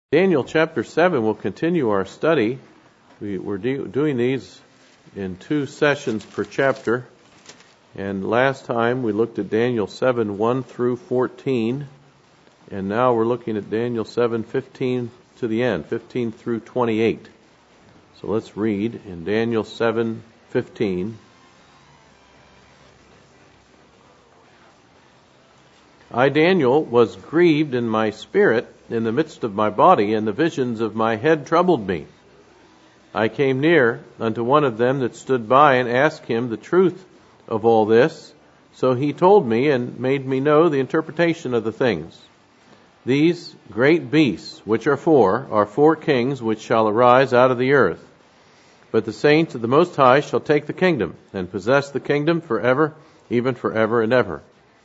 Daniel chapter 7 will continue our study. We're doing these in 2 sessions per chapter. And last time we looked at Daniel 7, 1 through 14. And now we're looking at Daniel 7, 15 to the end, 15 through 28. So let's read in Daniel 7, 15. I, Daniel, was grieved in my spirit in the midst of my body, and the visions of my head troubled me. I came near unto one of them that stood by, and asked him the truth of all this. So he told me, and made me know the interpretation of the things. These great beasts, which are 4 kings, which shall arise out of the earth. But the saints of the Most High shall take the kingdom, and possess the kingdom forever, even forever and ever.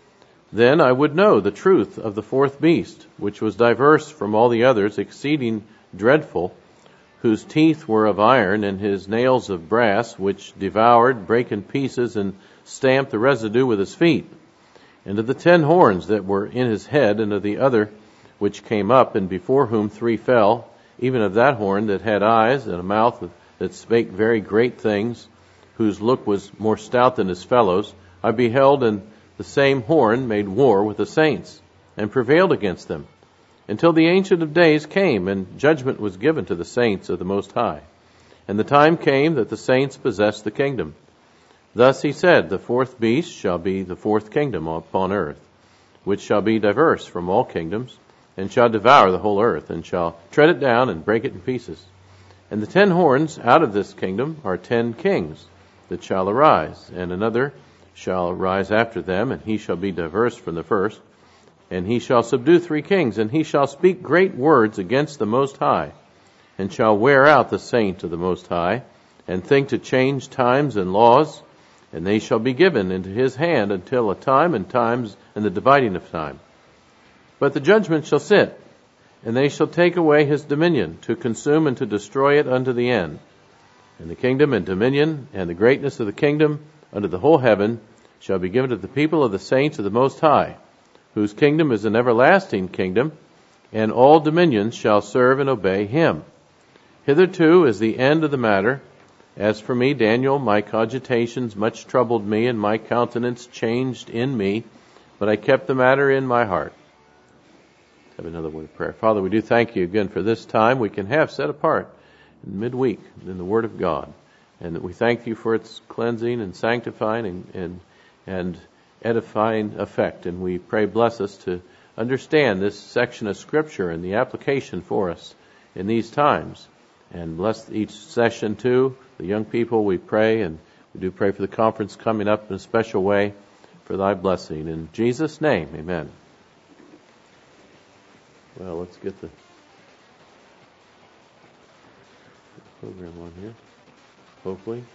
Then I would know the truth of the 4th beast, which was diverse from all the others, exceeding dreadful, whose teeth were of iron, and his nails of brass, which devoured, brake in pieces, and stamped the residue with his feet. And of the 10 horns that were in his head, and of the other which came up, and before whom 3 fell, even of that horn that had eyes, and a mouth that spake very great things, whose look was more stout than his fellows, I beheld, and the same horn made war with the saints, and prevailed against them, until the Ancient of Days came, and judgment was given to the saints of the Most High. And the time came that the saints possessed the kingdom. Thus he said, the 4th beast shall be the 4th kingdom upon earth, which shall be diverse from all kingdoms, and shall devour the whole earth, and shall tread it down and break it in pieces. And the 10 horns out of this kingdom are 10 kings that shall arise, and another shall arise after them, and he shall be diverse from the first. And he shall subdue 3 kings, and he shall speak great words against the Most High, and shall wear out the saints of the Most High, and think to change times and laws, and they shall be given into his hand until a time and times and the dividing of time. But the judgment shall sit, and they shall take away his dominion, to consume and to destroy it unto the end. And the kingdom and dominion and the greatness of the kingdom under the whole heaven shall be given to the people of the saints of the Most High, whose kingdom is an everlasting kingdom, and all dominions shall serve and obey him. Hitherto is the end of the matter. As for me, Daniel, my cogitations much troubled me, and my countenance changed in me, but I kept the matter in my heart. Have another word of prayer. Father, we do thank you again for this time we can have set apart in midweek in the Word of God. And that we thank you for its cleansing and sanctifying and edifying effect. And we pray bless us to understand this section of Scripture and the application for us in these times. And bless each session too. The young people we pray, and we do pray for the conference coming up in a special way for thy blessing. In Jesus' name, amen. Well, let's get the program on here. Hopefully.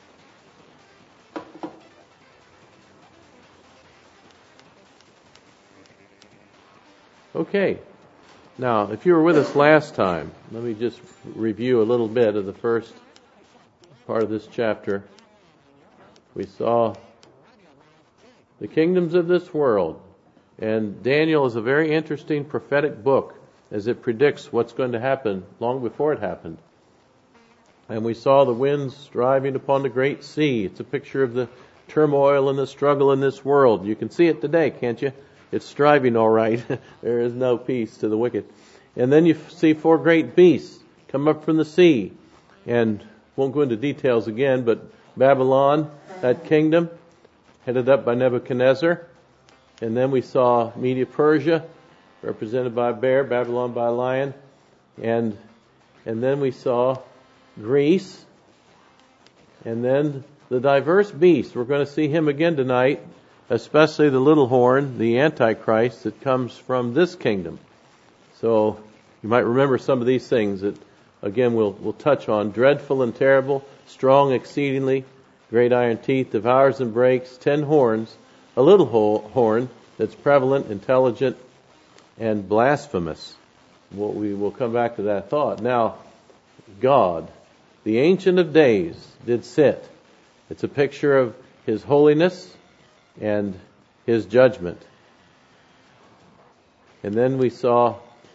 Okay. Now, if you were with us last time, let me just review a little bit of the first part of this chapter. We saw the kingdoms of this world. And Daniel is a very interesting prophetic book as it predicts what's going to happen long before it happened. And we saw the winds driving upon the great sea. It's a picture of the turmoil and the struggle in this world. You can see it today, can't you? It's striving all right. There is no peace to the wicked. And then you see 4 great beasts come up from the sea. And won't go into details again, but Babylon, that kingdom, headed up by Nebuchadnezzar. And then we saw Media-Persia, represented by a bear, Babylon by a lion. And then we saw Greece, and then the diverse beast. We're going to see him again tonight, especially the little horn, the Antichrist that comes from this kingdom. So you might remember some of these things that, again, we'll touch on. Dreadful and terrible, strong exceedingly, great iron teeth, devours and breaks, 10 horns, a little horn that's prevalent, intelligent, and blasphemous. We will come back to that thought. Now, God, the Ancient of Days, did sit. It's a picture of his holiness and his judgment. And then we saw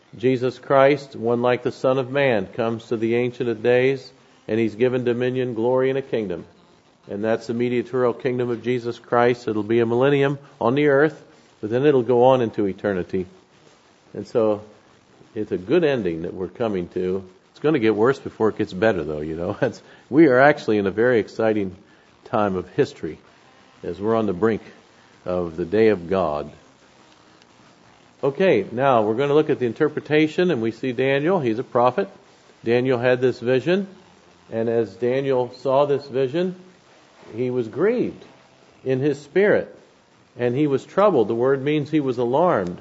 Jesus Christ, one like the Son of Man, comes to the Ancient of Days, and He's given dominion, glory, and a kingdom. And that's the mediatorial kingdom of Jesus Christ. It'll be a millennium on the earth, but then it'll go on into eternity. And so it's a good ending that we're coming to. It's going to get worse before it gets better, though, you know. We are actually in a very exciting time of history as we're on the brink of the day of God. Okay, now we're going to look at the interpretation, and we see Daniel. He's a prophet. Daniel had this vision, and as Daniel saw this vision, he was grieved in his spirit, and he was troubled. The word means he was alarmed.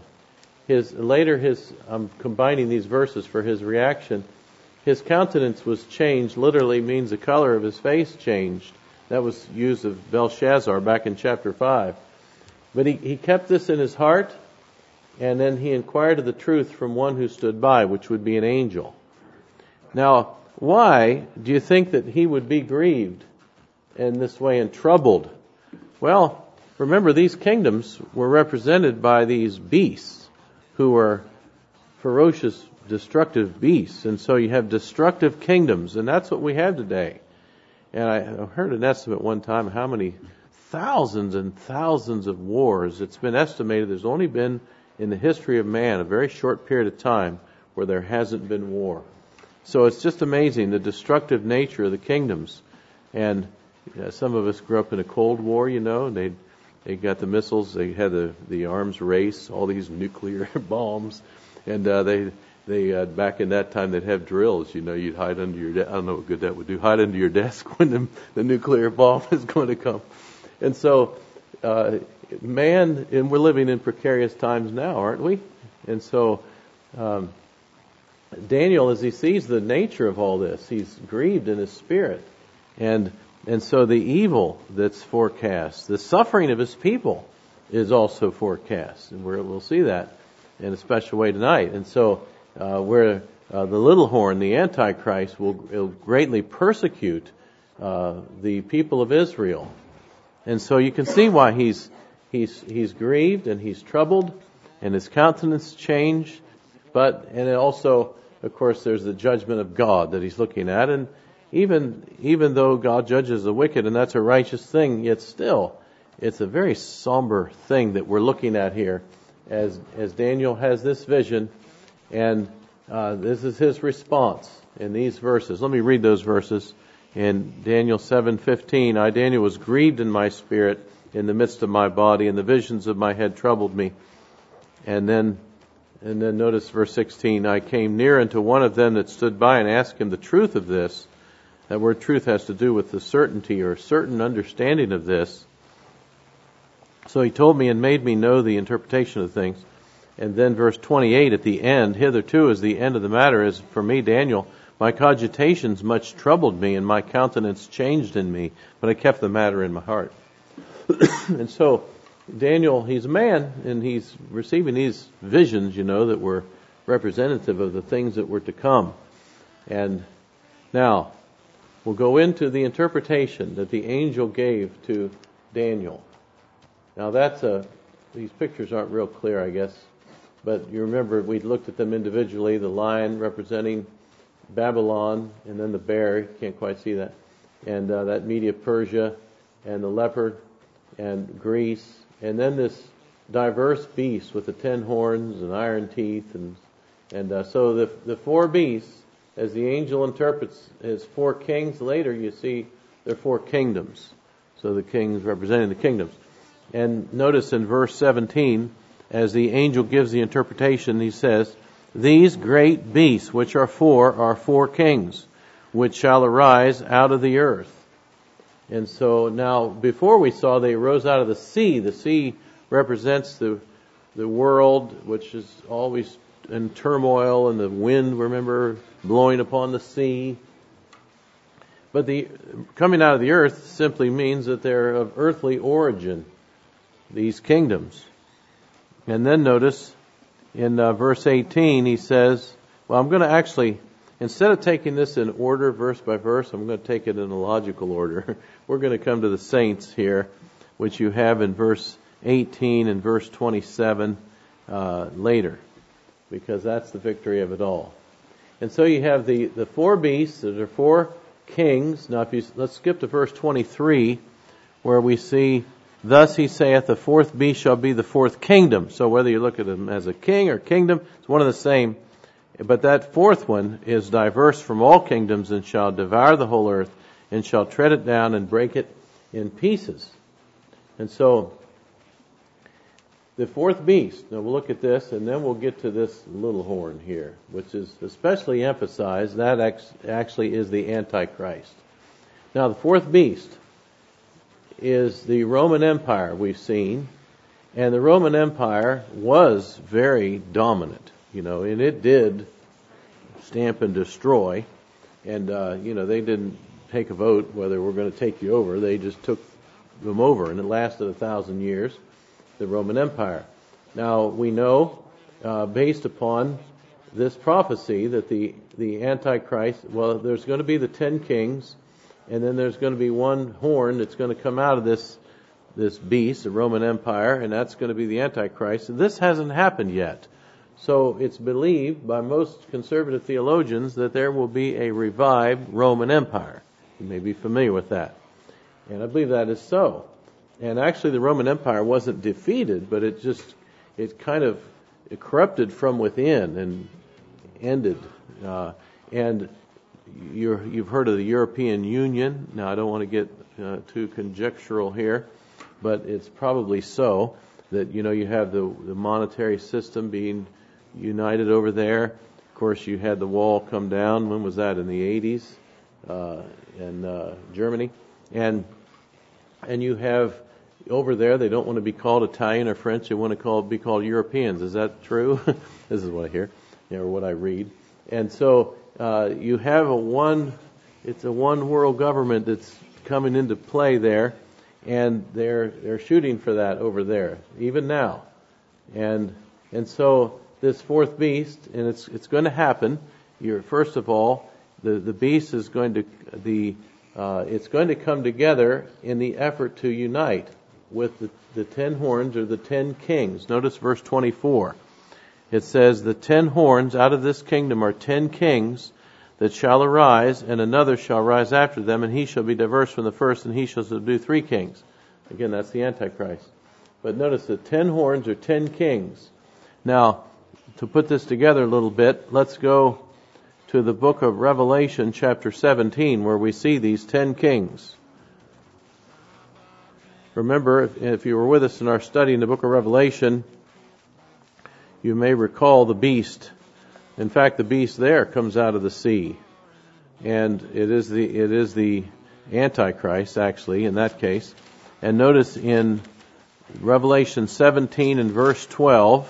I'm combining these verses for his reaction. His countenance was changed, literally means the color of his face changed. That was used of Belshazzar back in chapter 5. But he kept this in his heart, and then he inquired of the truth from one who stood by, which would be an angel. Now, why do you think that he would be grieved in this way and troubled? Well, remember, these kingdoms were represented by these beasts who are ferocious, destructive beasts. And so you have destructive kingdoms, and that's what we have today. And I heard an estimate one time how many thousands and thousands of wars. It's been estimated there's only been in the history of man a very short period of time where there hasn't been war. So it's just amazing the destructive nature of the kingdoms. And some of us grew up in a Cold War, you know, and they got the missiles, they had the arms race, all these nuclear bombs, and they back in that time they'd have drills, you know, you'd hide under your desk. I don't know what good that would do, hide under your desk when the nuclear bomb is going to come. And so and we're living in precarious times now, aren't we? And so Daniel, as he sees the nature of all this, he's grieved in his spirit. And so the evil that's forecast, the suffering of his people is also forecast. And we'll see that in a special way tonight. And so where the little horn, the Antichrist, will greatly persecute the people of Israel. And so you can see why he's grieved and he's troubled and his countenance changed. And also, of course, there's the judgment of God that he's looking at. And even though God judges the wicked, and that's a righteous thing, yet still, it's a very somber thing that we're looking at here as Daniel has this vision, and this is his response in these verses. Let me read those verses. In Daniel 7:15, I, Daniel, was grieved in my spirit in the midst of my body, and the visions of my head troubled me. And then notice verse 16, I came near unto one of them that stood by and asked him the truth of this. That word truth has to do with the certainty or certain understanding of this. So he told me and made me know the interpretation of things. And then verse 28 at the end, hitherto is the end of the matter, is for me, Daniel, my cogitations much troubled me, and my countenance changed in me, but I kept the matter in my heart. And so Daniel, he's a man, and he's receiving these visions, you know, that were representative of the things that were to come. And now, we'll go into the interpretation that the angel gave to Daniel. Now these pictures aren't real clear, I guess, but you remember we looked at them individually, the lion representing Babylon, and then the bear, you can't quite see that, and that Media Persia, and the leopard, and Greece, and then this diverse beast with the 10 horns and iron teeth, and so the 4 beasts, as the angel interprets as 4 kings, later you see they're 4 kingdoms. So the kings representing the kingdoms. And notice in verse 17, as the angel gives the interpretation, he says, these great beasts, which are 4 kings, which shall arise out of the earth. And so now, before we saw they rose out of the sea. The sea represents the world, which is always in turmoil, and the wind, remember, blowing upon the sea. But the coming out of the earth simply means that they're of earthly origin, these kingdoms. And then notice in verse 18 he says, well, I'm going to actually, instead of taking this in order, verse by verse, I'm going to take it in a logical order. We're going to come to the saints here, which you have in verse 18 and verse 27 later. because that's the victory of it all. And so you have the four beasts, there are four kings. Now let's skip to verse 23, where we see, thus he saith, the fourth beast shall be the fourth kingdom. So whether you look at him as a king or kingdom, it's one and the same. But that fourth one is diverse from all kingdoms, and shall devour the whole earth, and shall tread it down and break it in pieces. And so, the fourth beast, now we'll look at this, and then we'll get to this little horn here, which is especially emphasized. That actually is the Antichrist. Now, the fourth beast is the Roman Empire we've seen, and the Roman Empire was very dominant, and it did stamp and destroy, and, they didn't take a vote whether we're going to take you over. They just took them over, and it lasted 1,000 years, the Roman Empire. Now, we know, based upon this prophecy, that the Antichrist, well, there's going to be the 10 kings, and then there's going to be one horn that's going to come out of this beast, the Roman Empire, and that's going to be the Antichrist. And this hasn't happened yet. So it's believed by most conservative theologians that there will be a revived Roman Empire. You may be familiar with that. And I believe that is so. And actually the Roman Empire wasn't defeated, but it corrupted from within and ended. And you've heard of the European Union. Now I don't want to get too conjectural here, but it's probably so that, you have the monetary system being united over there. Of course, you had the wall come down. When was that? In the 80s in Germany. And you have over there, they don't want to be called Italian or French. They want to be called Europeans. Is that true? This is what I hear, or what I read. And so you have it's a one world government that's coming into play there, and they're shooting for that over there, even now. And so this fourth beast, and it's going to happen. First of all, the beast is going to it's going to come together in the effort to unite with the 10 horns, or the 10 kings. Notice verse 24. It says, the 10 horns out of this kingdom are 10 kings that shall arise, and another shall rise after them, and he shall be diverse from the first, and he shall subdue 3 kings. Again, that's the Antichrist. But notice the 10 horns are 10 kings. Now, to put this together a little bit, let's go to the book of Revelation, chapter 17, where we see these 10 kings. Remember, if you were with us in our study in the book of Revelation, you may recall the beast. In fact, the beast there comes out of the sea. And it is the Antichrist, actually, in that case. And notice in Revelation 17 and verse 12,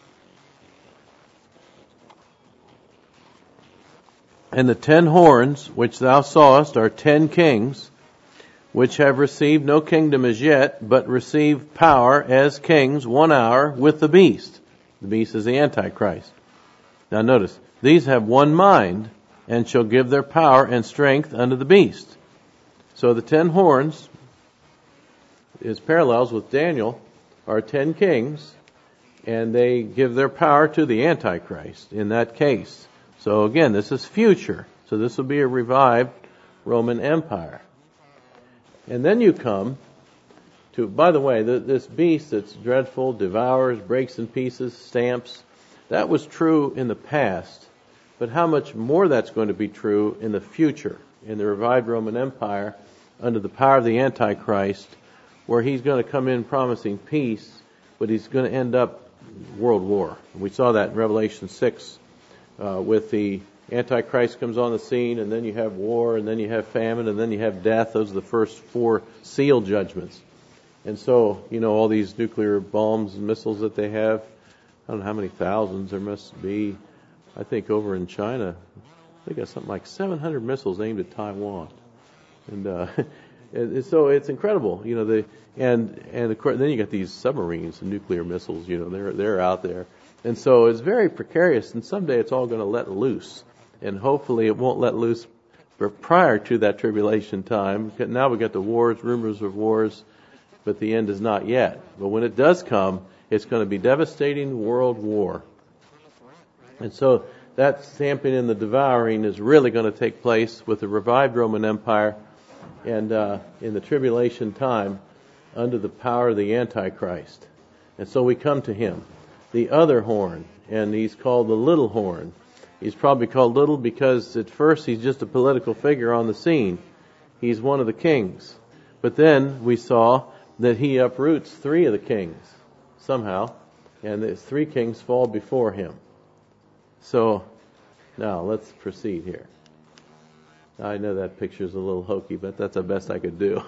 and the 10 horns which thou sawest are 10 kings, which have received no kingdom as yet, but receive power as kings 1 hour with the beast. The beast is the Antichrist. Now notice, these have one mind, and shall give their power and strength unto the beast. So the 10 horns, is parallels with Daniel, are 10 kings, and they give their power to the Antichrist in that case. So again, this is future. So this will be a revived Roman Empire. And then you come to, by the way, this beast that's dreadful, devours, breaks in pieces, stamps, that was true in the past. But how much more that's going to be true in the future, in the revived Roman Empire, under the power of the Antichrist, where he's going to come in promising peace, but he's going to end up world war. We saw that in Revelation 6, with the Antichrist comes on the scene, and then you have war, and then you have famine, and then you have death. Those are the first 4 seal judgments. And so, all these nuclear bombs and missiles that they have, I don't know how many thousands there must be. I think over in China, they got something like 700 missiles aimed at Taiwan. And so it's incredible, and of course, then you got these submarines and nuclear missiles, they're out there. And so it's very precarious, and someday it's all going to let loose. And hopefully it won't let loose prior to that tribulation time. Now we've got the wars, rumors of wars, but the end is not yet. But when it does come, it's going to be devastating world war. And so that stamping and the devouring is really going to take place with the revived Roman Empire and in the tribulation time under the power of the Antichrist. And so we come to him, the other horn, and he's called the little horn. He's probably called little because at first he's just a political figure on the scene. He's one of the kings. But then we saw that he uproots 3 of the kings somehow, and the 3 kings fall before him. So now let's proceed here. I know that picture's a little hokey, but that's the best I could do.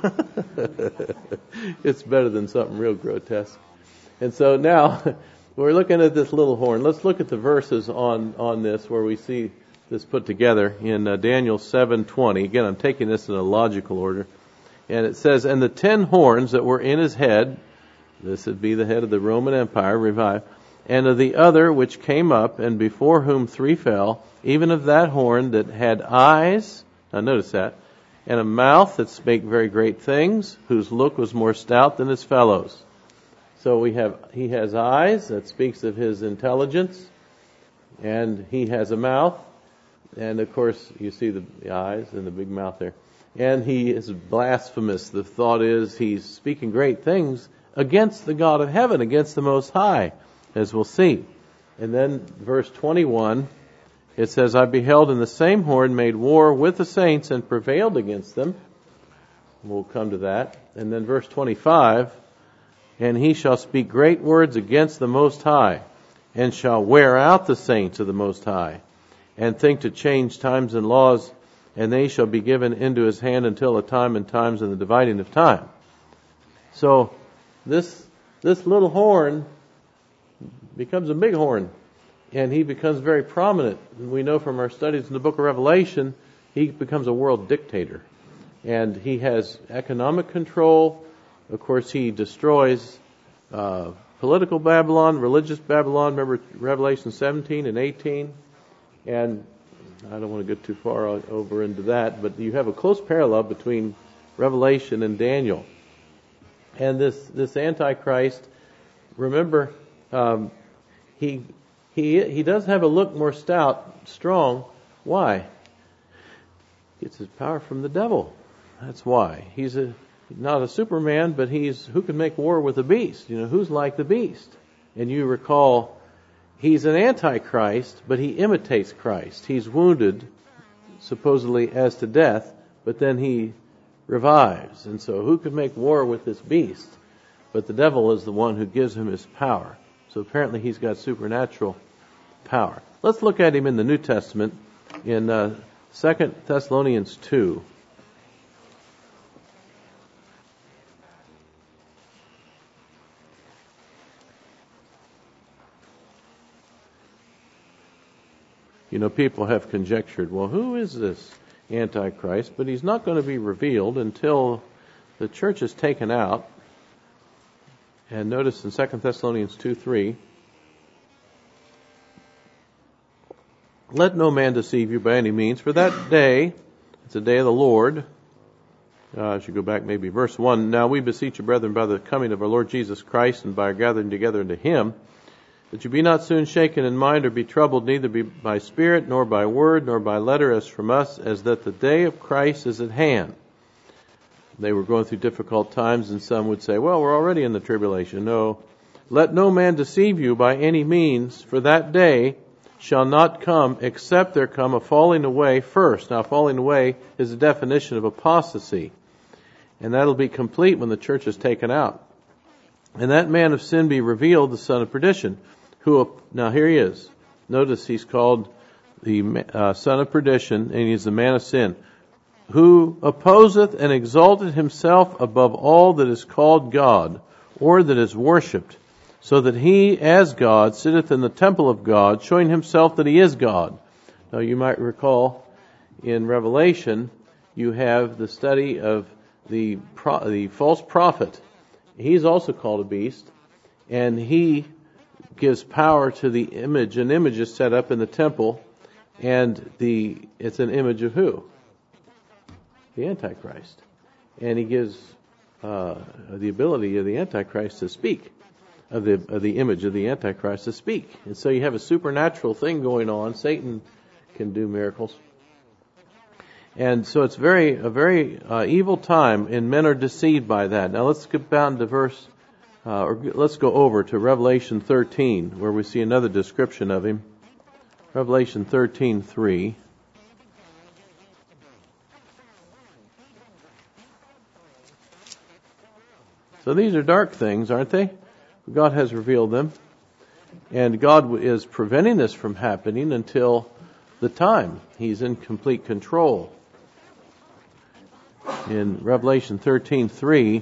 It's better than something real grotesque. And so now we're looking at this little horn. Let's look at the verses on this where we see this put together in Daniel 7:20. Again, I'm taking this in a logical order. And it says, "And the 10 horns that were in his head," this would be the head of the Roman Empire, revived, "and of the other which came up, and before whom 3 fell, even of that horn that had eyes," now notice that, "and a mouth that spake very great things, whose look was more stout than his fellows." So he has eyes, that speaks of his intelligence, and he has a mouth, and of course you see the eyes and the big mouth there. And he is blasphemous. The thought is he's speaking great things against the God of heaven, against the Most High, as we'll see. And then verse 21, it says, "I beheld in the same horn made war with the saints and prevailed against them." We'll come to that. And then verse 25, "And he shall speak great words against the Most High, and shall wear out the saints of the Most High, and think to change times and laws, and they shall be given into his hand until a time and times and the dividing of time." So this little horn becomes a big horn, and he becomes very prominent. And we know from our studies in the book of Revelation, he becomes a world dictator. And he has economic control. Of course, he destroys political Babylon, religious Babylon. Remember Revelation 17 and 18? And I don't want to get too far over into that, but you have a close parallel between Revelation and Daniel. And this Antichrist, remember, he does have a look more stout, strong. Why? He gets his power from the devil. That's why. He's not a Superman, but who can make war with the beast? Who's like the beast? And you recall, he's an Antichrist, but he imitates Christ. He's wounded, supposedly as to death, but then he revives. And so who could make war with this beast? But the devil is the one who gives him his power. So apparently he's got supernatural power. Let's look at him in the New Testament in 2 Thessalonians 2. People have conjectured, well, who is this Antichrist? But he's not going to be revealed until the church is taken out. And notice in 2 Thessalonians 2:3, "Let no man deceive you by any means, for that day, it's the day of the Lord." I should go back maybe verse 1. "Now we beseech you, brethren, by the coming of our Lord Jesus Christ and by our gathering together unto him, that you be not soon shaken in mind or be troubled, neither be by spirit, nor by word, nor by letter as from us, as that the day of Christ is at hand." They were going through difficult times, and some would say, well, we're already in the tribulation. No. "Let no man deceive you by any means, for that day shall not come, except there come a falling away first." Now, falling away is a definition of apostasy. And that'll be complete when the church is taken out. "And that man of sin be revealed, the son of perdition." Now here he is. Notice he's called the son of perdition, and he's the man of sin. "Who opposeth and exalteth himself above all that is called God, or that is worshipped, so that he, as God, sitteth in the temple of God, showing himself that he is God." Now you might recall in Revelation, you have the study of the false prophet. He's also called a beast, and he gives power to the image. An image is set up in the temple, and it's an image of who? The Antichrist. And he gives the ability of the Antichrist to speak. of the image of the Antichrist to speak. And so you have a supernatural thing going on. Satan can do miracles. And so it's a very evil time, and men are deceived by that. Now let's get down to let's go over to Revelation 13, where we see another description of him. Revelation 13:3. So these are dark things, aren't they? God has revealed them. And God is preventing this from happening until the time. He's in complete control. In Revelation 13:3,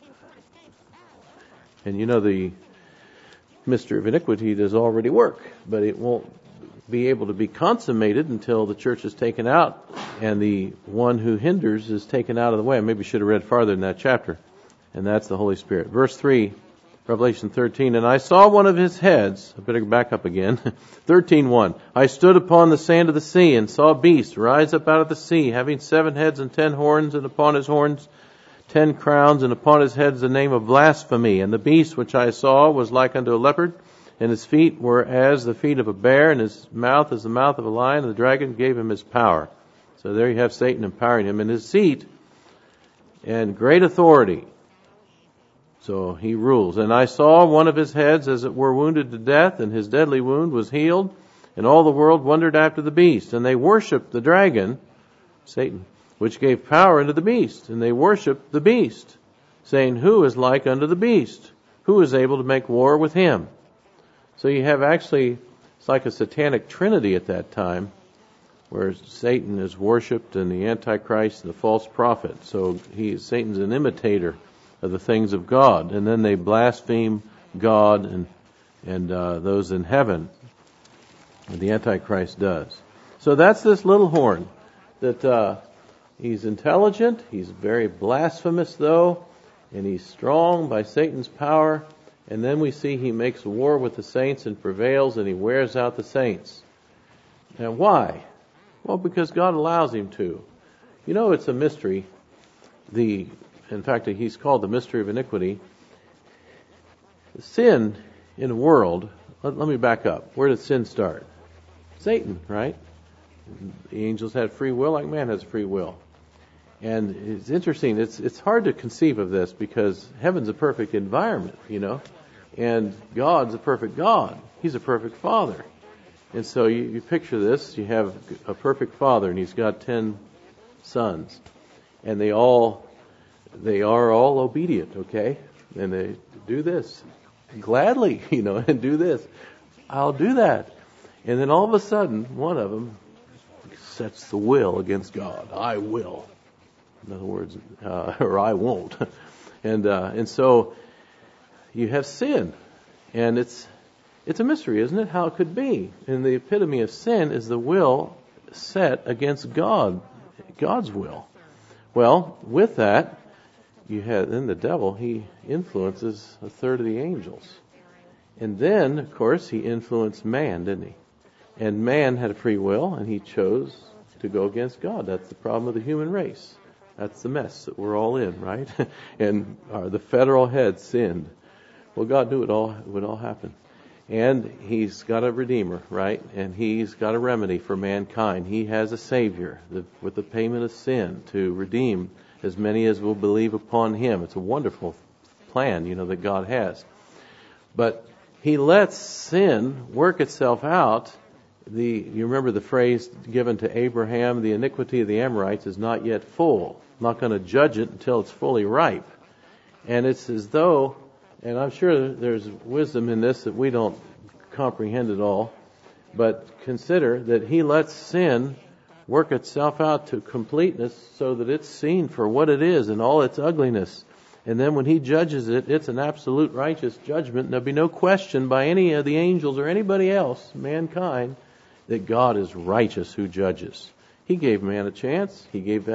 and you know the mystery of iniquity does already work, but it won't be able to be consummated until the church is taken out and the one who hinders is taken out of the way. I maybe should have read farther in that chapter. And that's the Holy Spirit. Verse 3, Revelation 13, and I saw one of his heads. I better back up again. 13:1. I stood upon the sand of the sea and saw a beast rise up out of the sea, having 7 heads and 10 horns, and upon his horns 10 crowns, and upon his heads the name of blasphemy. And the beast which I saw was like unto a leopard, and his feet were as the feet of a bear, and his mouth as the mouth of a lion, and the dragon gave him his power. So there you have Satan empowering him in his seat and great authority. So he rules. And I saw one of his heads as it were wounded to death, and his deadly wound was healed. And all the world wondered after the beast. And they worshipped the dragon, Satan, which gave power unto the beast. And they worshipped the beast, saying, who is like unto the beast? Who is able to make war with him? So you have actually, it's like a satanic trinity at that time, where Satan is worshipped and the Antichrist and the false prophet. So Satan's an imitator of the things of God, and then they blaspheme God and those in heaven, and the Antichrist does. So that's this little horn, that he's intelligent, he's very blasphemous though, and he's strong by Satan's power, and then we see he makes war with the saints and prevails, and he wears out the saints. And why? Well, because God allows him to. You know, it's a mystery. In fact, he's called the mystery of iniquity. Sin in the world, let me back up. Where did sin start? Satan, right? The angels had free will like man has free will. And it's interesting, it's hard to conceive of this because heaven's a perfect environment, you know, and God's a perfect God. He's a perfect Father. And so you picture this, you have a perfect Father and he's got 10 sons, and they are all obedient, okay? And they do this gladly, you know, and do this. I'll do that. And then all of a sudden, one of them sets the will against God. I will. In other words, or I won't. And so you have sin. And it's a mystery, isn't it? How it could be. And the epitome of sin is the will set against God, God's will. Well, with that, then the devil, he influences a third of the angels. And then, of course, he influenced man, didn't he? And man had a free will, and he chose to go against God. That's the problem of the human race. That's the mess that we're all in, right? And the federal head sinned. Well, God knew it would all happen. And he's got a redeemer, right? And he's got a remedy for mankind. He has a savior with the payment of sin to redeem as many as will believe upon him. It's a wonderful plan, you know, that God has. But he lets sin work itself out. You remember the phrase given to Abraham, the iniquity of the Amorites is not yet full. I'm not going to judge it until it's fully ripe. And it's as though, and I'm sure there's wisdom in this that we don't comprehend at all, but consider that he lets sin work itself out to completeness so that it's seen for what it is in all its ugliness. And then when he judges it, it's an absolute righteous judgment. There'll be no question by any of the angels or anybody else, mankind, that God is righteous who judges. He gave man a chance. He gave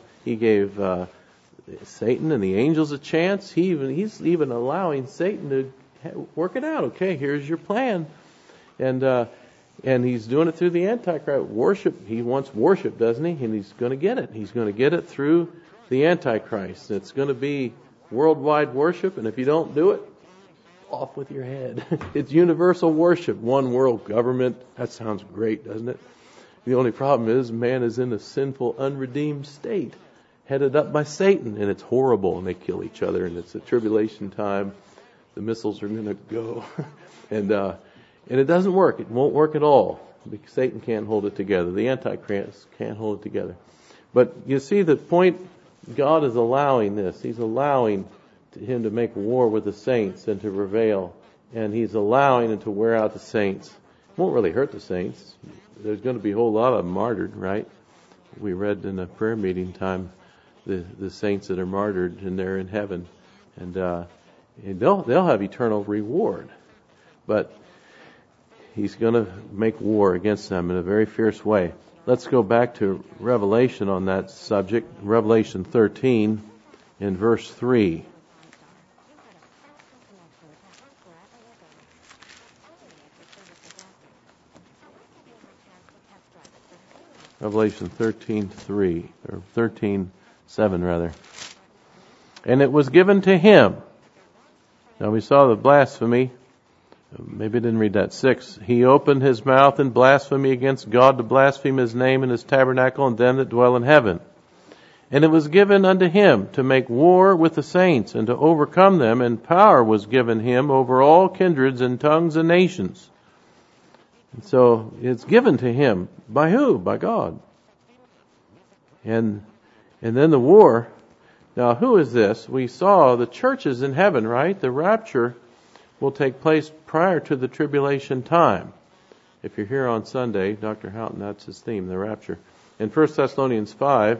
Satan and the angels a chance. He's even allowing Satan to work it out. Okay, here's your plan. And he's doing it through the Antichrist. Worship, he wants worship, doesn't he? And he's going to get it. He's going to get it through the Antichrist. It's going to be worldwide worship, and if you don't do it, off with your head. It's universal worship, one world government. That sounds great, doesn't it? The only problem is man is in a sinful, unredeemed state, headed up by Satan, and it's horrible, and they kill each other, and it's a tribulation time. The missiles are going to go, and it doesn't work. It won't work at all, because Satan can't hold it together. The Antichrist can't hold it together. But you see the point, God is allowing this. He's allowing him to make war with the saints and to prevail, and he's allowing him to wear out the saints. It won't really hurt the saints. There's going to be a whole lot of them martyred, right? We read in a prayer meeting time the saints that are martyred, and they're in heaven, and they'll have eternal reward. But he's going to make war against them in a very fierce way. Let's go back to Revelation on that subject. Revelation 13 in verse 3. Revelation 13:3, or 13:7 rather. And it was given to him. Now we saw the blasphemy. Maybe I didn't read that. 6. He opened his mouth in blasphemy against God to blaspheme his name and his tabernacle and them that dwell in heaven. And it was given unto him to make war with the saints and to overcome them, and power was given him over all kindreds and tongues and nations. And so it's given to him. By who? By God. And then the war. Now who is this? We saw the churches in heaven, right? The rapture will take place prior to the tribulation time. If you're here on Sunday, Dr. Houghton, that's his theme, the rapture. In 1 Thessalonians 5,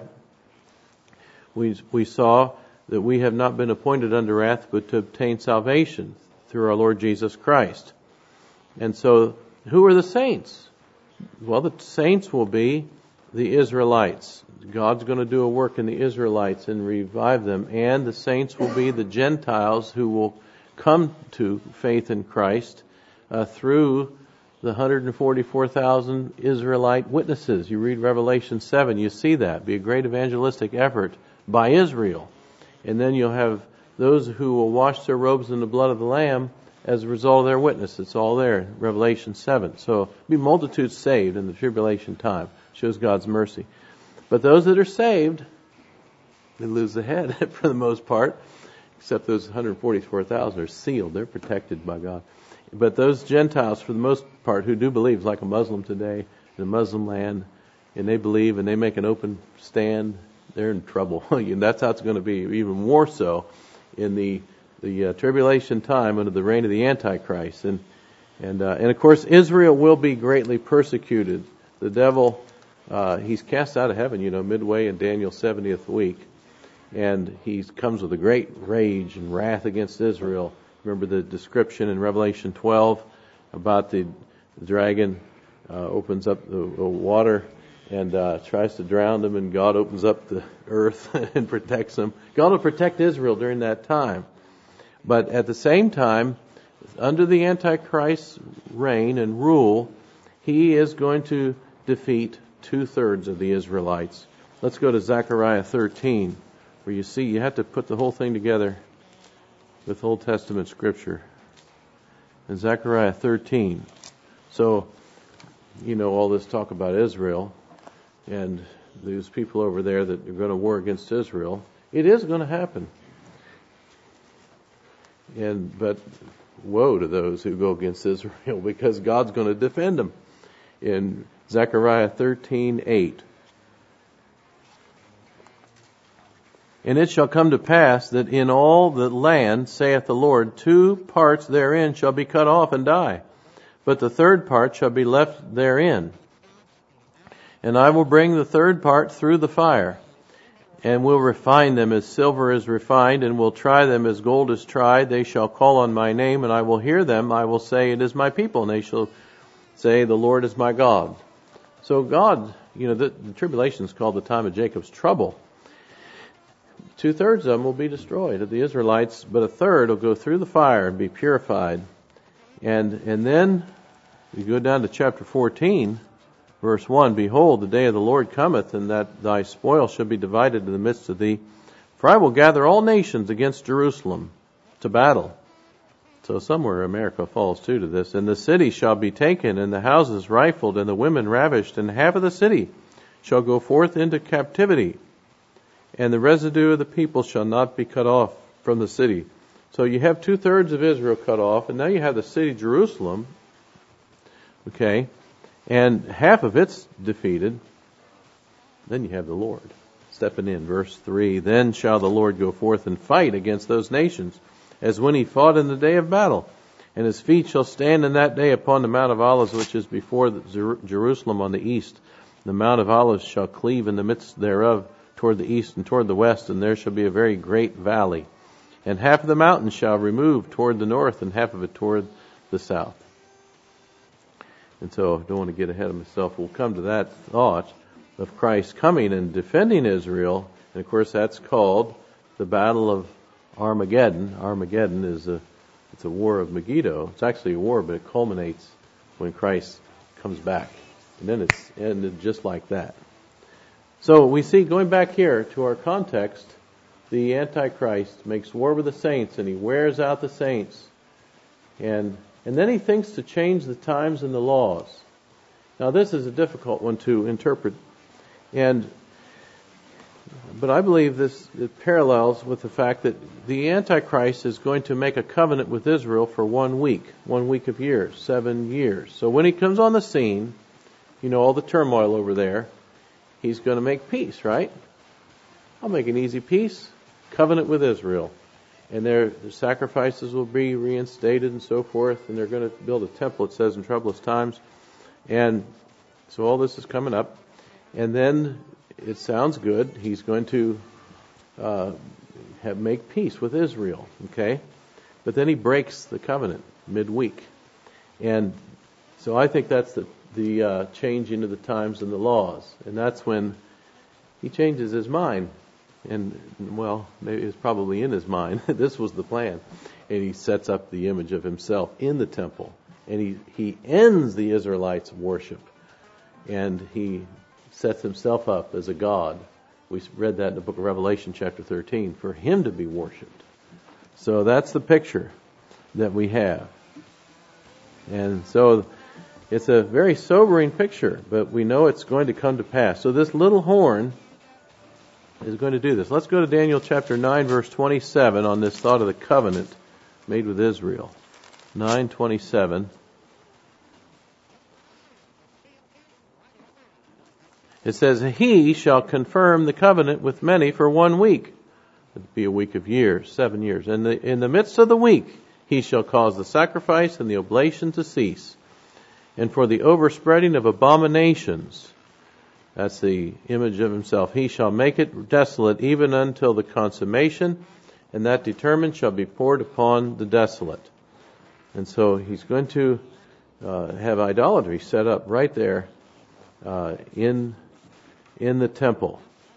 we saw that we have not been appointed unto wrath, but to obtain salvation through our Lord Jesus Christ. And so, who are the saints? Well, the saints will be the Israelites. God's going to do a work in the Israelites and revive them. And the saints will be the Gentiles who will come to faith in Christ through the 144,000 Israelite witnesses. You read Revelation 7, you see that. Be a great evangelistic effort by Israel. And then you'll have those who will wash their robes in the blood of the Lamb as a result of their witness. It's all there, Revelation 7. So, be multitudes saved in the tribulation time. Shows God's mercy. But those that are saved, they lose the head for the most part, except those 144,000 are sealed. They're protected by God. But those Gentiles, for the most part, who do believe, like a Muslim today, in a Muslim land, and they believe and they make an open stand, they're in trouble. And that's how it's going to be, even more so in the tribulation time under the reign of the Antichrist. And of course, Israel will be greatly persecuted. The devil, he's cast out of heaven, midway in Daniel's 70th week. And he comes with a great rage and wrath against Israel. Remember the description in Revelation 12 about the dragon opens up the water and tries to drown them, and God opens up the earth and protects them. God will protect Israel during that time. But at the same time, under the Antichrist's reign and rule, he is going to defeat 2/3 of the Israelites. Let's go to Zechariah 13, where you see you have to put the whole thing together with Old Testament scripture. In Zechariah 13. So, all this talk about Israel and those people over there that are going to war against Israel. It is going to happen. But woe to those who go against Israel, because God's going to defend them. In Zechariah 13:8. And it shall come to pass that in all the land, saith the Lord, 2 parts therein shall be cut off and die, but the 3rd part shall be left therein. And I will bring the 3rd part through the fire, and will refine them as silver is refined, and will try them as gold is tried. They shall call on my name, and I will hear them. I will say, it is my people, and they shall say, the Lord is my God. So God, the tribulation is called the time of Jacob's trouble. 2/3 of them will be destroyed of the Israelites, but 1/3 will go through the fire and be purified. And then you go down to chapter 14, verse 1. Behold, the day of the Lord cometh, and that thy spoil shall be divided in the midst of thee. For I will gather all nations against Jerusalem to battle. So somewhere America falls too to this. And the city shall be taken, and the houses rifled, and the women ravished, and half of the city shall go forth into captivity, and the residue of the people shall not be cut off from the city. So you have 2/3 of Israel cut off, and now you have the city Jerusalem, okay, and half of it's defeated. Then you have the Lord stepping in. Verse 3, then shall the Lord go forth and fight against those nations, as when he fought in the day of battle. And his feet shall stand in that day upon the Mount of Olives, which is before Jerusalem on the east. The Mount of Olives shall cleave in the midst thereof toward the east and toward the west, and there shall be a very great valley. And half of the mountain shall remove toward the north, and half of it toward the south. And so I don't want to get ahead of myself. We'll come to that thought of Christ coming and defending Israel. And of course that's called the Battle of Armageddon. Armageddon is it's a war of Megiddo. It's actually a war, but it culminates when Christ comes back. And then it's ended just like that. So we see, going back here to our context, the Antichrist makes war with the saints, and he wears out the saints. And then he thinks to change the times and the laws. Now this is a difficult one to interpret. But I believe it parallels with the fact that the Antichrist is going to make a covenant with Israel for 1 week of years, 7 years. So when he comes on the scene, all the turmoil over there, he's going to make peace, right? I'll make an easy peace, covenant with Israel. And their sacrifices will be reinstated and so forth, and they're going to build a temple, it says, in troublous times. And so all this is coming up. And then it sounds good. He's going to make peace with Israel, okay? But then he breaks the covenant midweek. And so I think that's the changing of the times and the laws. And that's when he changes his mind. And, well, maybe it's probably in his mind. This was the plan. And he sets up the image of himself in the temple. And he ends the Israelites' worship. And he sets himself up as a god. We read that in the book of Revelation, chapter 13, for him to be worshipped. So that's the picture that we have. And so it's a very sobering picture, but we know it's going to come to pass. So this little horn is going to do this. Let's go to Daniel chapter 9, verse 27 on this thought of the covenant made with Israel. 9:27. It says, he shall confirm the covenant with many for 1 week. It would be a week of years, 7 years. And in the midst of the week, he shall cause the sacrifice and the oblation to cease. And for the overspreading of abominations, that's the image of himself, he shall make it desolate even until the consummation, and that determined shall be poured upon the desolate. And so he's going to have idolatry set up right there in the temple.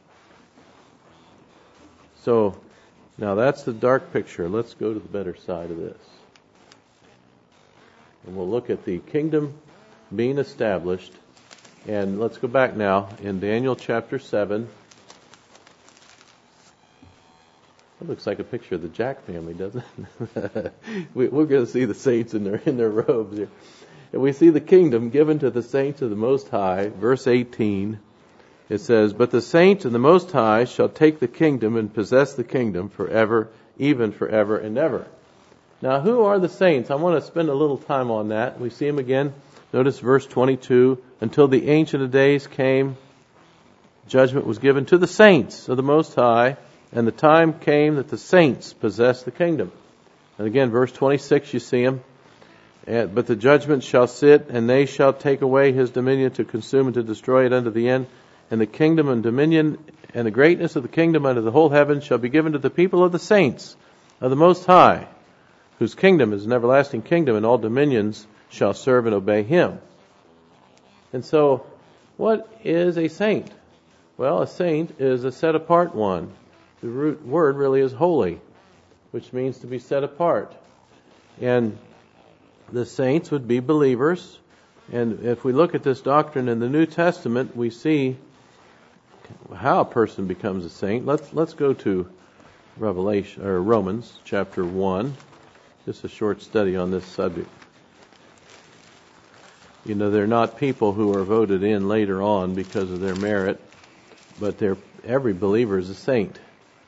So now that's the dark picture. Let's go to the better side of this. And we'll look at the kingdom being established. And let's go back now in Daniel chapter 7. That looks like a picture of the Jack family, doesn't it? We're going to see the saints in their robes here. And we see the kingdom given to the saints of the Most High. Verse 18, it says, but the saints of the Most High shall take the kingdom and possess the kingdom forever, even forever and ever. Now, who are the saints? I want to spend a little time on that. We see them again. Notice verse 22. Until the Ancient of Days came, judgment was given to the saints of the Most High, and the time came that the saints possessed the kingdom. And again, verse 26, you see them. But the judgment shall sit, and they shall take away his dominion to consume and to destroy it unto the end. And the kingdom and dominion and the greatness of the kingdom under the whole heaven shall be given to the people of the saints of the Most High, whose kingdom is an everlasting kingdom, and all dominions shall serve and obey him. And so, what is a saint? Well, a saint is a set apart one. The root word really is holy, which means to be set apart. And the saints would be believers. And if we look at this doctrine in the New Testament, we see how a person becomes a saint. Let's go to Romans chapter 1. Just a short study on this subject. They're not people who are voted in later on because of their merit, but every believer is a saint.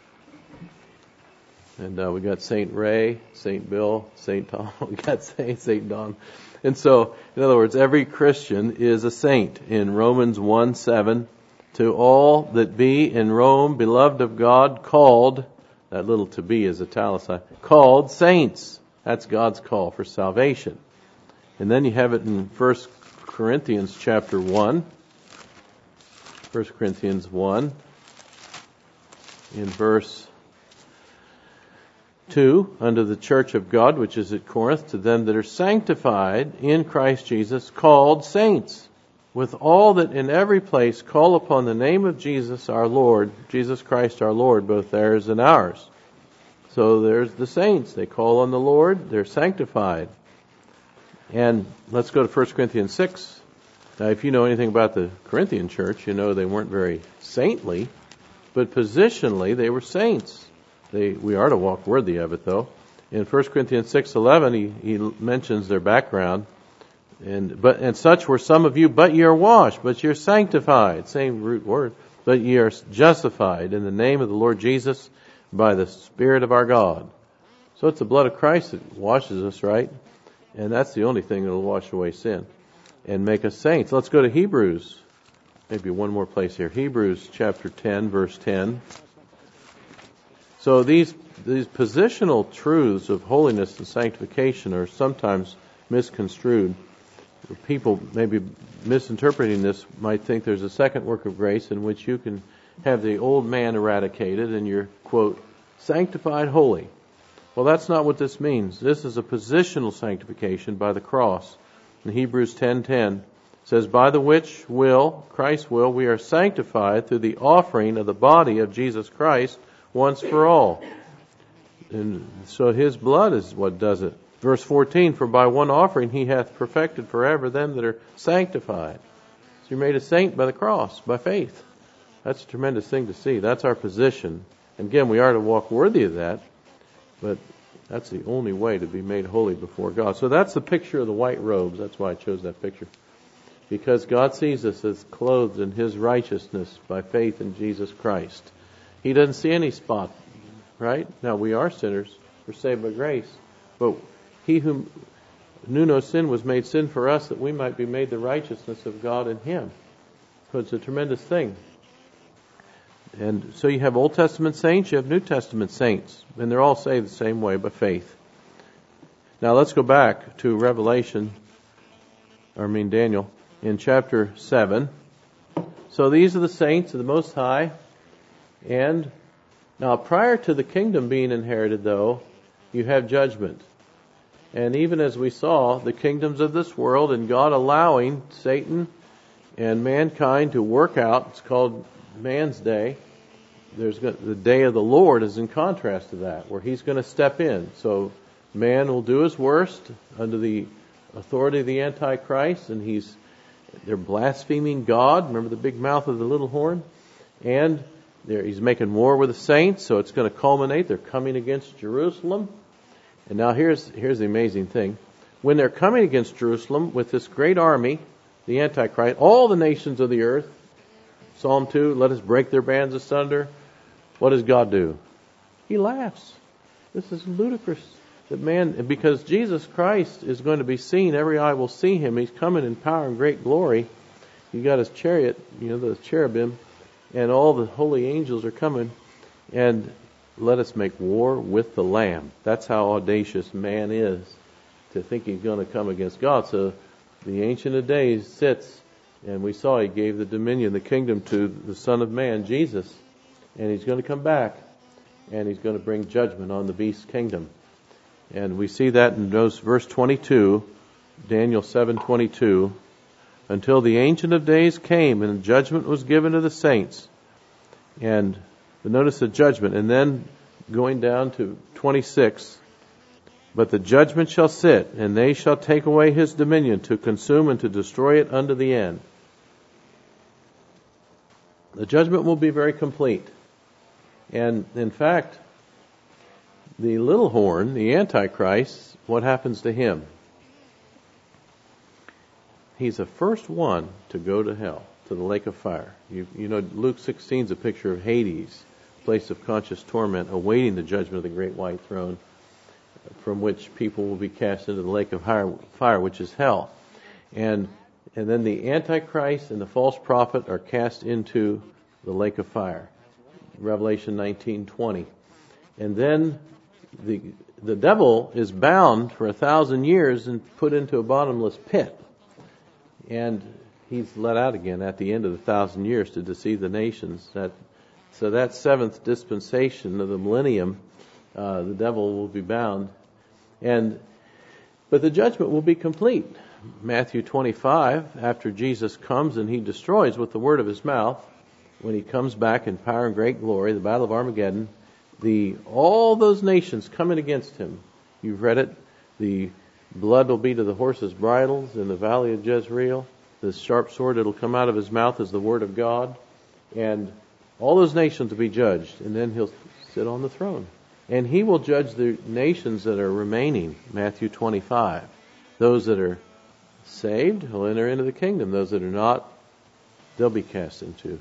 And we got Saint Ray, Saint Bill, Saint Tom, we got Saint Don. And so, in other words, every Christian is a saint. In Romans 1:7, to all that be in Rome, beloved of God, called, that little to be is italicized, called saints. That's God's call for salvation. And then you have it in 1 Corinthians chapter 1. 1 Corinthians 1, in verse 2, unto the church of God, which is at Corinth, to them that are sanctified in Christ Jesus, called saints, with all that in every place call upon the name of Jesus our Lord, Jesus Christ our Lord, both theirs and ours. So there's the saints. They call on the Lord. They're sanctified. And let's go to 1 Corinthians 6. Now, if you know anything about the Corinthian church, you know they weren't very saintly, but positionally they were saints. We are to walk worthy of it, though. In 1 Corinthians 6:11, he mentions their background. And such were some of you, but ye are washed, but ye are sanctified. Same root word. But ye are justified in the name of the Lord Jesus by the Spirit of our God. So it's the blood of Christ that washes us, right? And that's the only thing that will wash away sin and make us saints. Let's go to Hebrews. Maybe one more place here. Hebrews chapter 10, verse 10. So these positional truths of holiness and sanctification are sometimes misconstrued. People maybe misinterpreting this might think there's a second work of grace in which you can have the old man eradicated and you're, quote, sanctified holy. Well, that's not what this means. This is a positional sanctification by the cross. In Hebrews 10:10 says, by the which will, Christ's will, we are sanctified through the offering of the body of Jesus Christ once for all. And so His blood is what does it. Verse 14, for by one offering He hath perfected forever them that are sanctified. So you're made a saint by the cross, by faith. That's a tremendous thing to see. That's our position. And again, we are to walk worthy of that, but that's the only way to be made holy before God. So that's the picture of the white robes. That's why I chose that picture. Because God sees us as clothed in His righteousness by faith in Jesus Christ. He doesn't see any spot, right? Now, we are sinners. We're saved by grace. But He who knew no sin was made sin for us that we might be made the righteousness of God in Him. So it's a tremendous thing. And so you have Old Testament saints, you have New Testament saints. And they're all saved the same way, by faith. Now let's go back to Daniel, in chapter 7. So these are the saints of the Most High. And now prior to the kingdom being inherited, though, you have judgment. And even as we saw, the kingdoms of this world and God allowing Satan and mankind to work out, it's called man's day. The day of the Lord is in contrast to that, where He's going to step in. So man will do his worst under the authority of the Antichrist, and they're blaspheming God. Remember the big mouth of the little horn? And he's making war with the saints, so it's going to culminate. They're coming against Jerusalem. And now here's the amazing thing. When they're coming against Jerusalem with this great army, the Antichrist, all the nations of the earth, Psalm 2, let us break their bands asunder. What does God do? He laughs. This is ludicrous. Because Jesus Christ is going to be seen, every eye will see Him. He's coming in power and great glory. You got His chariot, the cherubim, and all the holy angels are coming. And let us make war with the Lamb. That's how audacious man is, to think he's going to come against God. So the Ancient of Days sits, and we saw He gave the dominion, the kingdom, to the Son of Man, Jesus. And He's going to come back, and He's going to bring judgment on the beast's kingdom. And we see that in verse 22, Daniel 7:22, until the Ancient of Days came and judgment was given to the saints. And notice the judgment. And then going down to 26, but the judgment shall sit, and they shall take away His dominion to consume and to destroy it unto the end. The judgment will be very complete. And in fact, the little horn, the Antichrist, what happens to him? He's the first one to go to hell, to the lake of fire. You know, Luke 16 is a picture of Hades, place of conscious torment, awaiting the judgment of the great white throne, from which people will be cast into the lake of fire, which is hell. And then the Antichrist and the false prophet are cast into the lake of fire. Revelation 19:20. And then the devil is bound for 1,000 years and put into a bottomless pit. And he's let out again at the end of the 1,000 years to deceive the nations. So that seventh dispensation of the millennium, the devil will be bound. But the judgment will be complete. Matthew 25, after Jesus comes and he destroys with the word of his mouth, when he comes back in power and great glory, the battle of Armageddon, all those nations coming against him, you've read it, the blood will be to the horses' bridles in the valley of Jezreel. The sharp sword that will come out of his mouth is the word of God. And all those nations will be judged. And then he'll sit on the throne. And he will judge the nations that are remaining. Matthew 25. Those that are saved will enter into the kingdom. Those that are not, they'll be cast into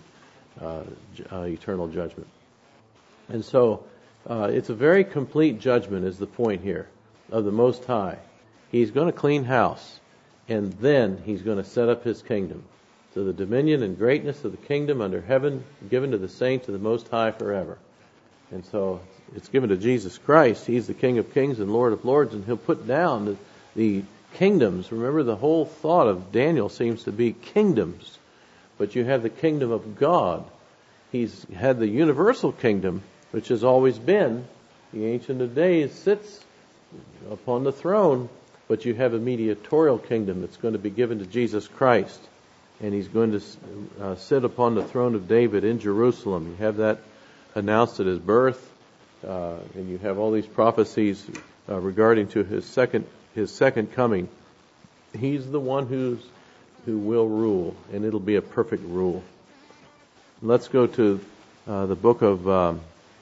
eternal judgment. And so it's a very complete judgment is the point here of the Most High. He's going to clean house, and then he's going to set up his kingdom. So the dominion and greatness of the kingdom under heaven given to the saints of the Most High forever. And so it's given to Jesus Christ. He's the King of kings and Lord of lords, and he'll put down the kingdoms. Remember, the whole thought of Daniel seems to be kingdoms. But you have the kingdom of God. He's had the universal kingdom, which has always been. The Ancient of Days sits upon the throne. But you have a mediatorial kingdom that's going to be given to Jesus Christ. And he's going to sit upon the throne of David in Jerusalem. You have that announced at his birth. And you have all these prophecies regarding to his second coming. He's the one who will rule, and it'll be a perfect rule. Let's go to the book of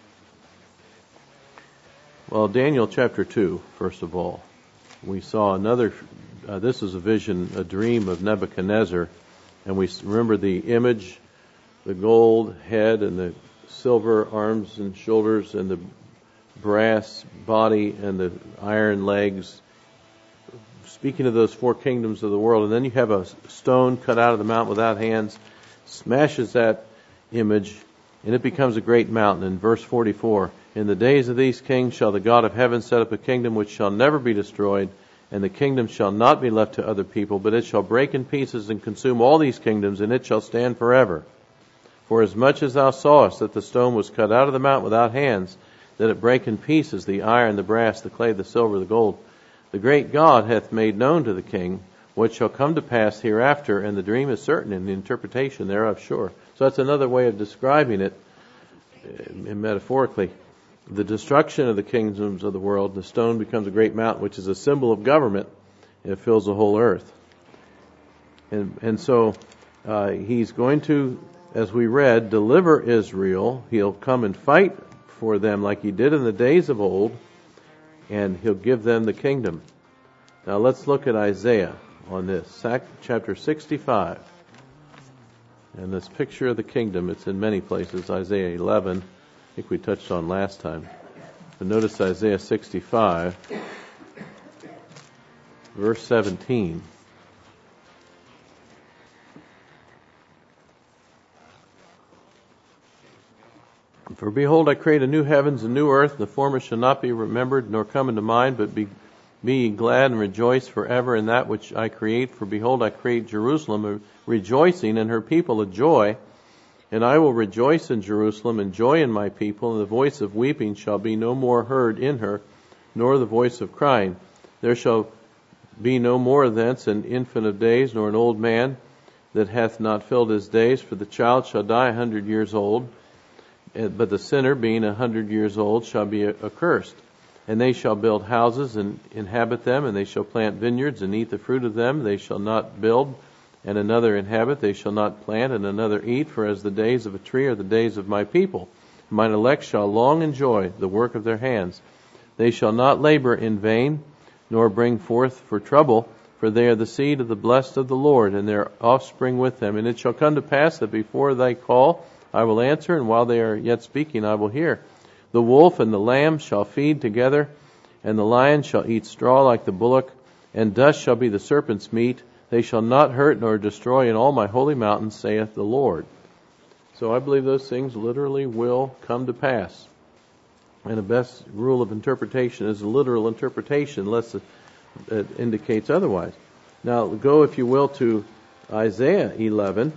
Daniel chapter 2, first of all. We saw another, this is a vision, a dream of Nebuchadnezzar, and we remember the image, the gold head and the silver arms and shoulders and the brass body and the iron legs, speaking of those four kingdoms of the world. And then you have a stone cut out of the mountain without hands, smashes that image, and it becomes a great mountain. In verse 44, in the days of these kings shall the God of heaven set up a kingdom which shall never be destroyed, and the kingdom shall not be left to other people, but it shall break in pieces and consume all these kingdoms, and it shall stand forever. For as much as thou sawest that the stone was cut out of the mountain without hands, that it break in pieces the iron, the brass, the clay, the silver, the gold, the great God hath made known to the king what shall come to pass hereafter, and the dream is certain, and the interpretation thereof sure. So that's another way of describing it metaphorically. The destruction of the kingdoms of the world, the stone becomes a great mountain, which is a symbol of government, and it fills the whole earth. And so he's going to, as we read, deliver Israel. He'll come and fight for them like he did in the days of old, and he'll give them the kingdom. Now let's look at Isaiah on this, chapter 65. And this picture of the kingdom, it's in many places. Isaiah 11, I think we touched on last time. But notice Isaiah 65, verse 17. For behold, I create a new heavens and new earth. The former shall not be remembered nor come into mind, but be ye glad and rejoice forever in that which I create. For behold, I create Jerusalem a rejoicing, and her people a joy. And I will rejoice in Jerusalem and joy in my people, and the voice of weeping shall be no more heard in her, nor the voice of crying. There shall be no more thence an infant of days, nor an old man that hath not filled his days. For the child shall die 100 years old, but the sinner, being 100 years old, shall be accursed. And they shall build houses and inhabit them, and they shall plant vineyards and eat the fruit of them. They shall not build, and another inhabit. They shall not plant, and another eat. For as the days of a tree are the days of my people. Mine elect shall long enjoy the work of their hands. They shall not labor in vain, nor bring forth for trouble, for they are the seed of the blessed of the Lord, and their offspring with them. And it shall come to pass that before they call, I will answer, and while they are yet speaking, I will hear. The wolf and the lamb shall feed together, and the lion shall eat straw like the bullock, and dust shall be the serpent's meat. They shall not hurt nor destroy in all my holy mountains, saith the Lord. So I believe those things literally will come to pass. And the best rule of interpretation is a literal interpretation, unless it indicates otherwise. Now, go, if you will, to Isaiah 11,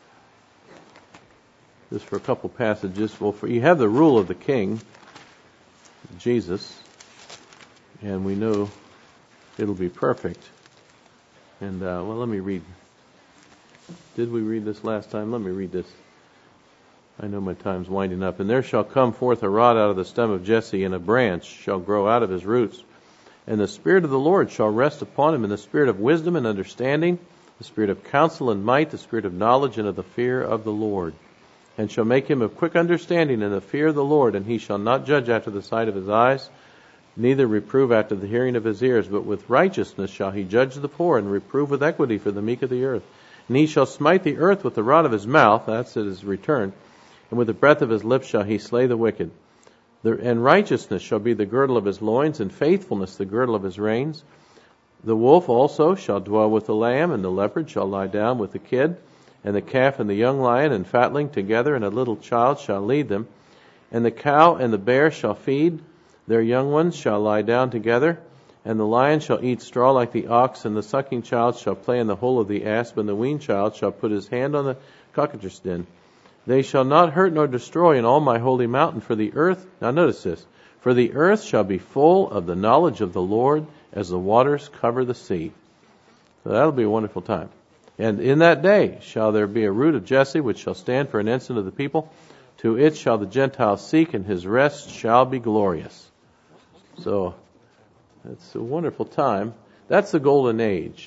just for a couple passages. Well, you have the rule of the king, Jesus, and we know it'll be perfect. And, let me read. Did we read this last time? Let me read this. I know my time's winding up. And there shall come forth a rod out of the stem of Jesse, and a branch shall grow out of his roots. And the Spirit of the Lord shall rest upon him, and the Spirit of wisdom and understanding, the Spirit of counsel and might, the Spirit of knowledge and of the fear of the Lord. And shall make him of quick understanding in the fear of the Lord, and he shall not judge after the sight of his eyes, neither reprove after the hearing of his ears, but with righteousness shall he judge the poor, and reprove with equity for the meek of the earth. And he shall smite the earth with the rod of his mouth, that's at his return, and with the breath of his lips shall he slay the wicked. And righteousness shall be the girdle of his loins, and faithfulness the girdle of his reins. The wolf also shall dwell with the lamb, and the leopard shall lie down with the kid, and the calf and the young lion and fatling together, and a little child shall lead them. And the cow and the bear shall feed, their young ones shall lie down together, and the lion shall eat straw like the ox, and the sucking child shall play in the hole of the asp, and the weaned child shall put his hand on the cockatrice den. They shall not hurt nor destroy in all my holy mountain, for the earth, now notice this, for the earth shall be full of the knowledge of the Lord as the waters cover the sea. So that'll be a wonderful time. And in that day shall there be a root of Jesse, which shall stand for an ensign of the people. To it shall the Gentiles seek, and his rest shall be glorious. So it's a wonderful time. That's the golden age.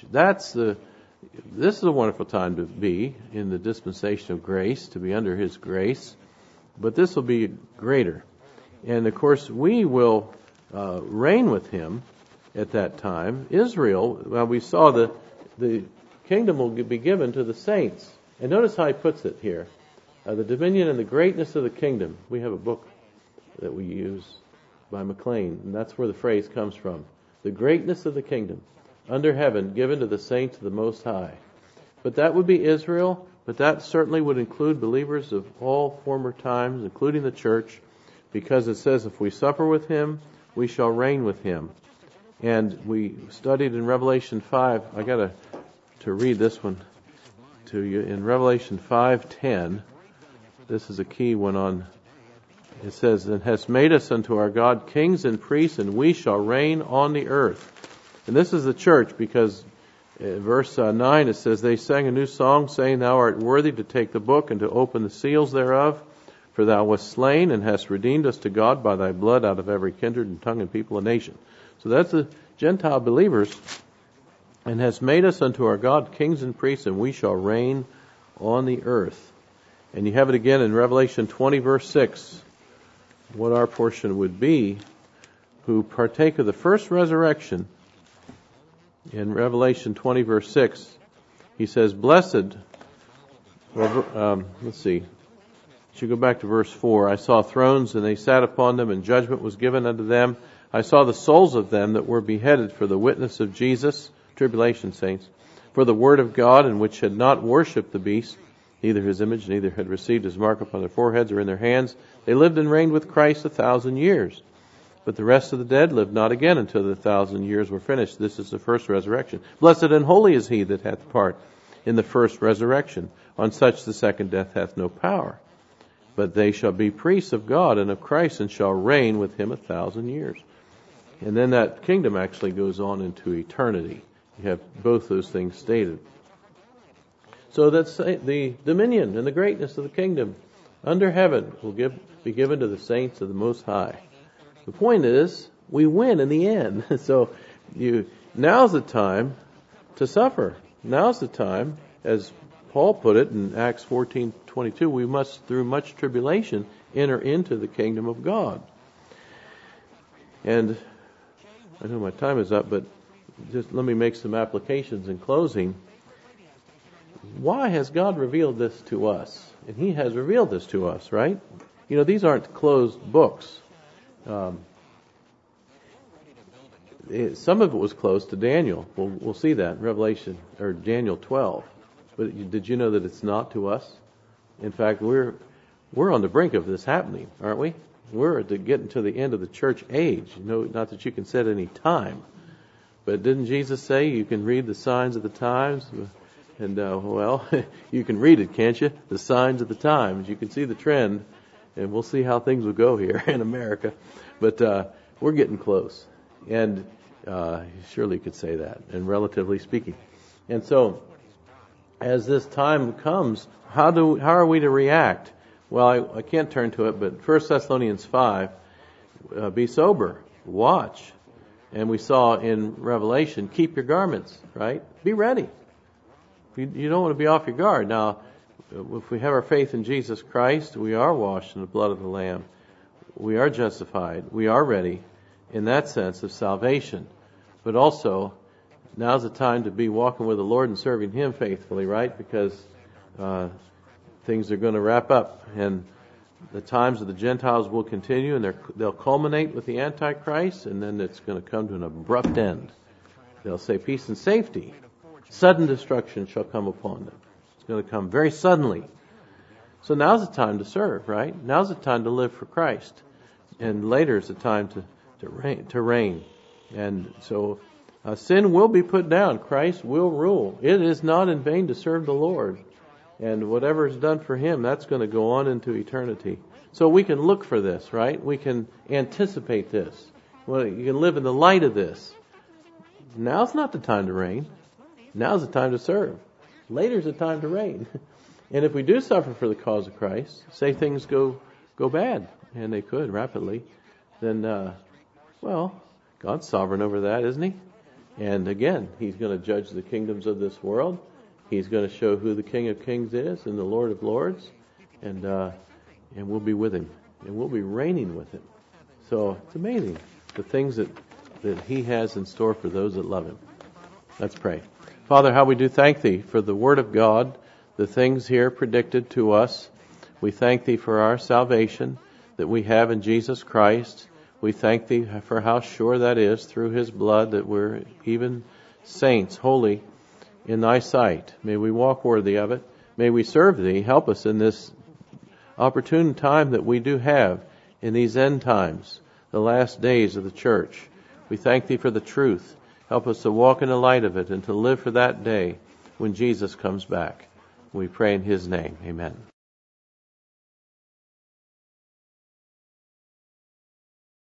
This is a wonderful time to be in the dispensation of grace, to be under his grace. But this will be greater. And of course, we will reign with him at that time. Israel, well, we saw the kingdom will be given to the saints. And notice how he puts it here. The dominion and the greatness of the kingdom. We have a book that we use by McLean, and that's where the phrase comes from. The greatness of the kingdom under heaven given to the saints of the Most High. But that would be Israel, but that certainly would include believers of all former times, including the church, because it says if we suffer with him, we shall reign with him. And we studied in Revelation 5, I got to read this one to you. In Revelation 5:10, this is a key one on, it says, and has made us unto our God kings and priests, and we shall reign on the earth. And this is the church, because in verse 9 it says, they sang a new song, saying, thou art worthy to take the book and to open the seals thereof, for thou wast slain and hast redeemed us to God by thy blood out of every kindred and tongue and people and nation. So that's the Gentile believers, and has made us unto our God kings and priests, and we shall reign on the earth. And you have it again in Revelation 20 verse 6, what our portion would be, who partake of the first resurrection. In Revelation 20 verse 6, he says, blessed, let's see, should go back to verse 4. I saw thrones, and they sat upon them, and judgment was given unto them. I saw the souls of them that were beheaded for the witness of Jesus, tribulation saints, for the word of God, and which had not worshipped the beast, neither his image, neither had received his mark upon their foreheads or in their hands. They lived and reigned with Christ 1,000 years. But the rest of the dead lived not again until the 1,000 years were finished. This is the first resurrection. Blessed and holy is he that hath part in the first resurrection. On such the second death hath no power. But they shall be priests of God and of Christ, and shall reign with him 1,000 years. And then that kingdom actually goes on into eternity. You have both those things stated. So that's the dominion and the greatness of the kingdom under heaven will be given to the saints of the Most High. The point is, we win in the end. So now's the time to suffer. Now's the time, as Paul put it in Acts 14:22, we must, through much tribulation, enter into the kingdom of God. And I know my time is up, but just let me make some applications in closing. Why has God revealed this to us? And He has revealed this to us, right? You know, these aren't closed books. Some of it was closed to Daniel. We'll see that in Revelation or Daniel 12. But did you know that it's not to us? In fact, we're on the brink of this happening, aren't we? We're getting to the end of the church age. You know, not that you can set any time, but didn't Jesus say you can read the signs of the times? And well, you can read it, can't you? The signs of the times. You can see the trend, and we'll see how things will go here in America. But we're getting close, and surely you could say that, and relatively speaking. And so, as this time comes, how are we to react? Well, I can't turn to it, but 1 Thessalonians 5, be sober, watch. And we saw in Revelation, keep your garments, right? Be ready. You don't want to be off your guard. Now, if we have our faith in Jesus Christ, we are washed in the blood of the Lamb. We are justified. We are ready in that sense of salvation. But also, now's the time to be walking with the Lord and serving Him faithfully, right? Because things are going to wrap up, and the times of the Gentiles will continue, and they'll culminate with the Antichrist, and then it's going to come to an abrupt end. They'll say peace and safety. Sudden destruction shall come upon them. It's going to come very suddenly. So now's the time to serve, right? Now's the time to live for Christ. And later is the time to reign. And so sin will be put down. Christ will rule. It is not in vain to serve the Lord. And whatever is done for Him, that's going to go on into eternity. So we can look for this, right? We can anticipate this. Well, you can live in the light of this. Now's not the time to reign. Now's the time to serve. Later's the time to reign. And if we do suffer for the cause of Christ, say things go bad, and they could rapidly, then, well, God's sovereign over that, isn't He? And again, He's going to judge the kingdoms of this world. He's going to show who the King of Kings is and the Lord of Lords, and we'll be with Him, and we'll be reigning with Him. So it's amazing the things that He has in store for those that love Him. Let's pray. Father, how we do thank Thee for the Word of God, the things here predicted to us. We thank Thee for our salvation that we have in Jesus Christ. We thank Thee for how sure that is through His blood, that we're even saints, holy in Thy sight. May we walk worthy of it. May we serve Thee. Help us in this opportune time that we do have in these end times, the last days of the church. We thank Thee for the truth. Help us to walk in the light of it and to live for that day when Jesus comes back. We pray in His name. Amen.